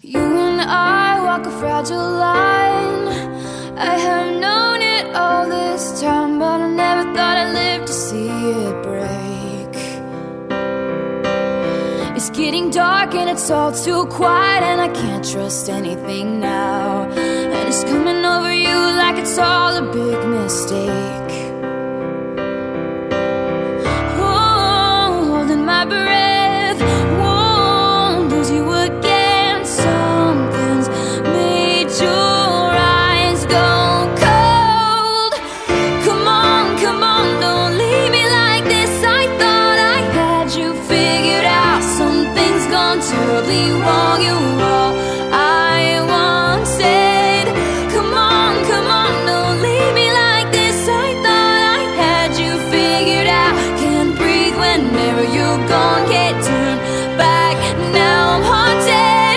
You and I walk a fragile line. I have known it all this time, but I never thought I'd live to see it break. It's getting dark and it's all too quiet, and I can't trust anything now. And it's coming over you like it's all a big mistake. Oh, holding my breath, won't lose you again. Something's made your eyes go cold. Come on, don't leave me like this. I thought I had you figured out. Something's gone terribly wrong. You were all I wanted. Come on, don't leave me like this. I thought I had you figured out. Can't breathe whenever you're gone. Can't turn back, now I'm haunted.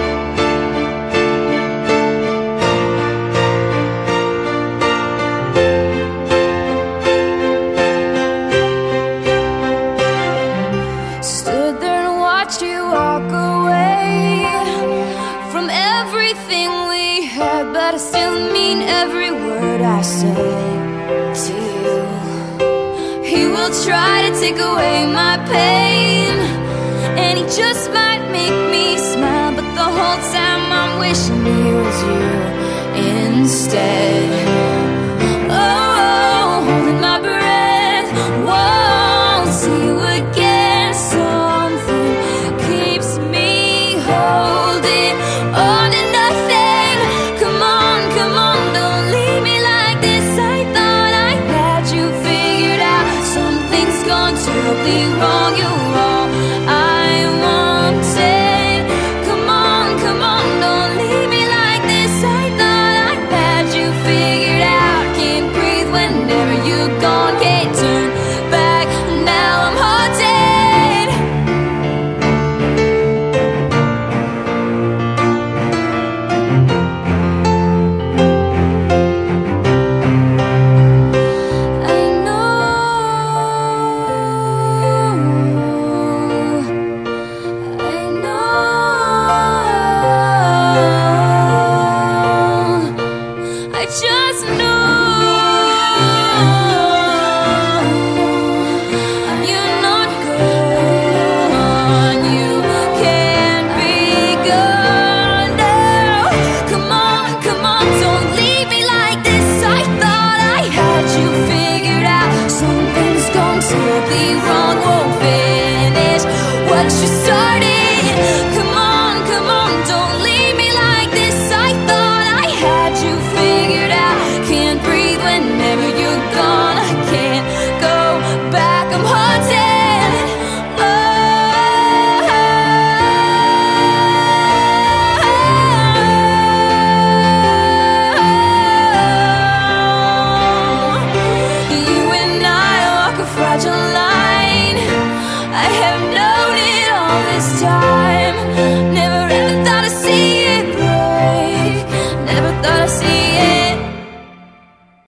Stood there and watched you walk away from everything we had, but I still mean every word I said to you. He will try to take away my pain, and he just might make me smile, but the whole time I'm wishing he was you instead.